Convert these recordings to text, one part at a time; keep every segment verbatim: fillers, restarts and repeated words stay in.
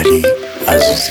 علی عزیزی.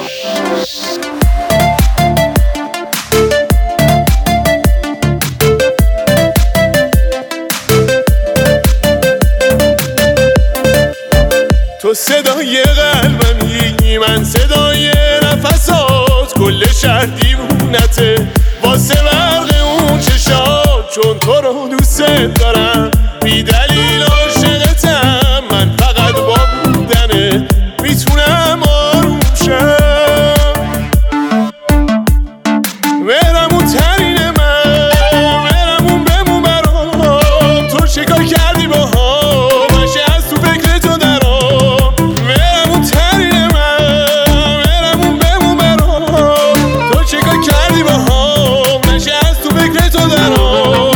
تو صدای قلبمی، من صدای نفسات، کل شهر دیوونته واسه برق اون چشات. چون تو رو دوست دارم بی دلیل عاشقتم، من فقط با بودنه میتونم آروم شم. مهرمون ترین من، مهرمون بمون برام، تو چیکار کردی با هم نشه از تو فکر تو درام. مهرمون ترین من، مهرمون بمون برام، تو چیکار کردی با هم نشه از تو فکر تو درام.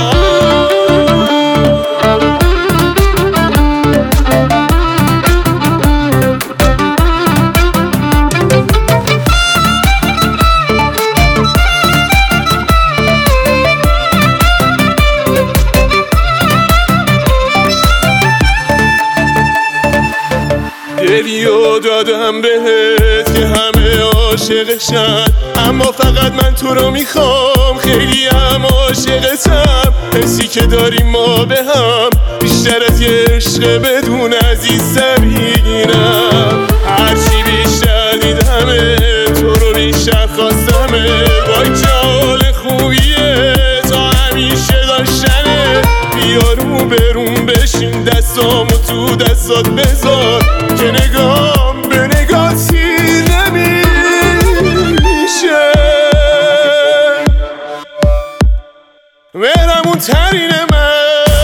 دلیو دادم بهت که همه عاشقشن، اما فقط من تو رو میخوام، خیلی هم عاشقتم. حسی که داریم ما به هم بیشتر از یه عشق بدون عزیزم میگینم. هرچی بیشتر دیدمه تو رو بیشتر خواستمه، وای چه حال خوبیه تا همیشه داشتنه. بیا رو برون بشین دستامو تو دستات بذار، که نگام به نگاه تیر نمیشه. مهرمون ترین من،